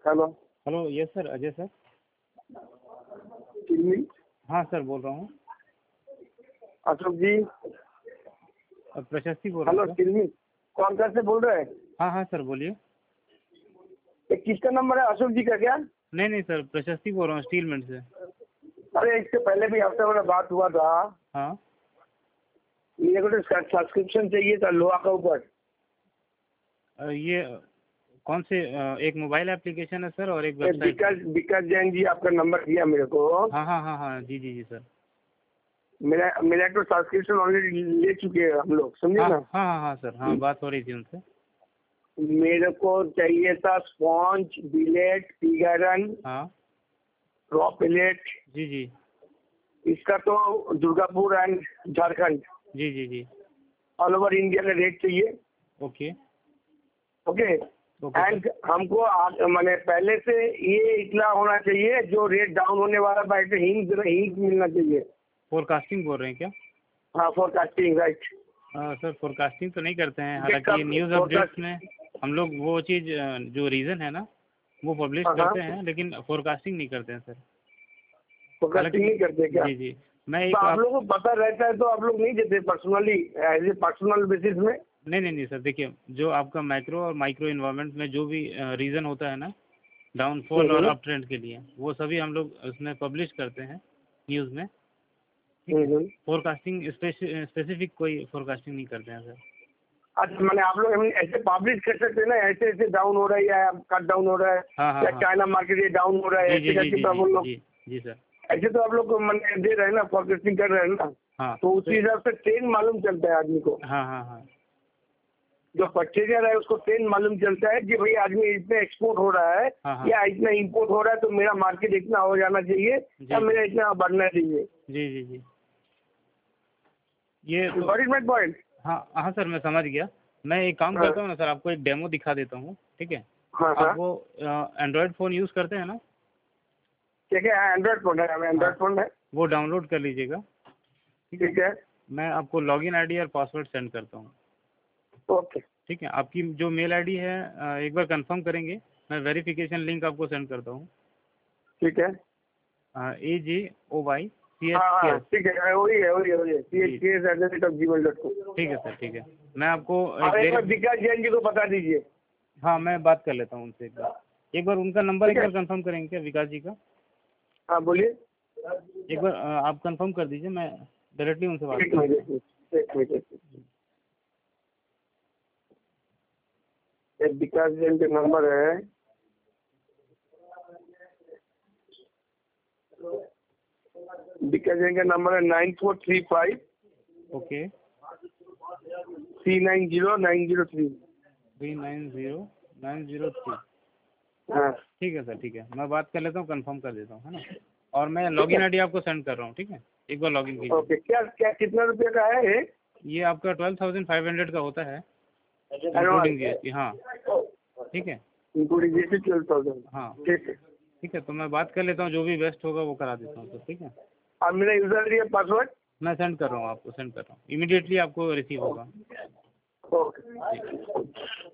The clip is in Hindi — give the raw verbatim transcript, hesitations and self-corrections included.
Hello hello yes sir, Ajay sir. जी हाँ सर, बोल रहा हूँ। अशोक जी। अ, प्रशस्ति बोल रहा हेलो हूँ सर। किलमी कौन कर से बोल रहे हैं? हाँ हाँ सर, बोलिए। ये किसका नंबर है, अशोक जी का क्या? नहीं नहीं सर, प्रशस्ति बोल रहा हूँ, स्टील मिल से। अरे इससे पहले भी आपसे मेरा बात हुआ था। हाँ, मेरे को तो सब्सक्रिप्शन चाहिए था लोहा का ऊपर। अ, ये अ, कौन से अ, एक मोबाइल एप्लीकेशन है सर और एक ये वेबसाइट है। विकास विकास जैन जी आपका नंबर दिया मेरे को। हाँ हाँ हाँ हाँ, जी जी जी सर। मेरा मेरा तो सब्सक्रिप्शन ऑलरेडी ले चुके हैं हम लोग, समझे हाँ ना। हाँ हाँ हाँ सर, हाँ बात हो रही थी उनसे। मेरे को चाहिए था स्पॉन्ज, बिलेट, पिगारन, हाँ रॉ पिलेट। जी जी इसका तो दुर्गापुर एंड झारखंड जी जी जी। ऑल ओवर इंडिया का रेट चाहिए। Okay okay okay and sir. हमको आ- मैंने पहले से ये इतना होना चाहिए जो रेट डाउन होने वाला बाइक हिंट हिंट मिलना चाहिए। फोरकास्टिंग बोल रहे हैं क्या? हाँ फोरकास्टिंग राइट। हाँ सर, फोरकास्टिंग तो नहीं करते हैं, देख हालांकि न्यूज़ अपडेट्स फोरकास्ट। में हम लोग वो चीज़ अ, जो रीज़न है ना वो पब्लिश हाँ हाँ करते हैं, लेकिन फोरकास्टिंग नहीं करते हैं सर। फोरकास्टिंग हालांकि नहीं करते क्या? जी जी, मैं तो एक आप आप लोगों को पता रहता है तो आप लोग नहीं देते personally as a personal basis में? नहीं नहीं नहीं सर, देखिए जो आपका माइक्रो और माइक्रो इन्वायरमेंट में जो भी रीज़न होता है ना डाउनफॉल और हम्म अप ट्रेंड के लिए, वो सभी हम लोग उसमें पब्लिश करते हैं न्यूज़ में। ठीक है, हम्म हम्म। फोरकास्टिंग स्पेसिफिक कोई फोरकास्टिंग नहीं करते हैं सर। अच्छा मैंने आप लोग हम ऐसे पब्लिश कर सकते हैं ना, ऐसे ऐसे डाउन हो रहा है या कट डाउन हो रहा है हाँ हाँ या हाँ, चाइना मार्केट ये डाउन हो रहा है, जी जी ऐसे जी करके जी तो आप जी लोग जी जी सर। ऐसे तो आप लोग को मैंने दे रहे हैं ना, फोरकास्टिंग कर रहे हैं ना। हाँ तो उसी हिसाब से ट्रेंड मालूम चलता है आदमी को। हाँ हाँ हाँ जो परचेजर है उसको ट्रेंड मालूम चलता है कि भाई आदमी इतना एक्सपोर्ट हो रहा है हाँ हाँ, या इतना इंपोर्ट हो रहा है, तो मेरा मार्केट इतना हो जाना चाहिए या जी मेरा इतना बढ़ना चाहिए। जी जी जी, ये तो गॉट इट माय पॉइंट? हाँ हाँ सर, मैं समझ गया। मैं एक काम हाँ करता हूँ ना सर, आपको एक डेमो दिखा देता हूँ, ठीक है? हाँ आप हाँ। वो एंड्रॉयड फ़ोन यूज़ करते हैं ना? ठीक है, एंड्रॉइड फोन है, हाँ, एंड्रॉइड फोन है। वो डाउनलोड कर लीजिएगा, ठीक है? ठीक है। मैं आपको लॉगिन आईडी और पासवर्ड सेंड करता हूँ, ओके। ठीक है? आपकी जो मेल आईडी है अ, एक बार कंफर्म करेंगे, मैं वेरिफिकेशन लिंक आपको सेंड करता हूँ। ठीक है। ए जी ओ वाई सी एच हाँ के हाँ एस ठीक है, वही है वही है वही है सी H G, K S at the rate of G mail dot com. ठीक है सर, ठीक है। मैं आपको एक और एक बार वेरी विकास जैन जी को बता दीजिए। हाँ, मैं बात कर लेता हूँ उनसे एक बार। एक बार उनका नंबर ठीक एक है। बार कंफर्म करेंगे क्या, विकास जी का? हाँ बोलिए। एक बार अ, आप कंफर्म कर दीजिए, मैं डायरेक्टली उनसे बात एक कर मिनट लेता एक हूँ। मिनट एक मिनट एक मिनट। ये विकास जैन का नंबर है, विकास जैन का नंबर है nine four three five okay, three nine zero nine zero three. Three nine zero nine zero three. हाँ ठीक है सर, ठीक है, मैं बात कर लेता हूँ, कंफर्म कर देता हूँ, है ना? और मैं ठीक है। लॉगिन आईडी आपको सेंड कर रहा हूँ, ठीक है? एक बार लॉगिन कीजिए। ओके, क्या क्या कितना रुपये का है ये? ये आपका ट्वेल्व थाउजेंड फाइव हंड्रेड का होता है, including G advance S T. हाँ, ठीक है। Including G twelve thousand. हाँ, ठीक है। ठीक है, तो मैं बात कर लेता हूँ, जो भी बेस्ट होगा वो करा देता हूँ सर, ठीक है? और मेरा यूजर आई डी है, पासवर्ड। मैं सेंड कर रहा हूँ, आपको सेंड कर रहा हूँ, इमीडिएटली आपको रिसीव होगा। ओके। जी।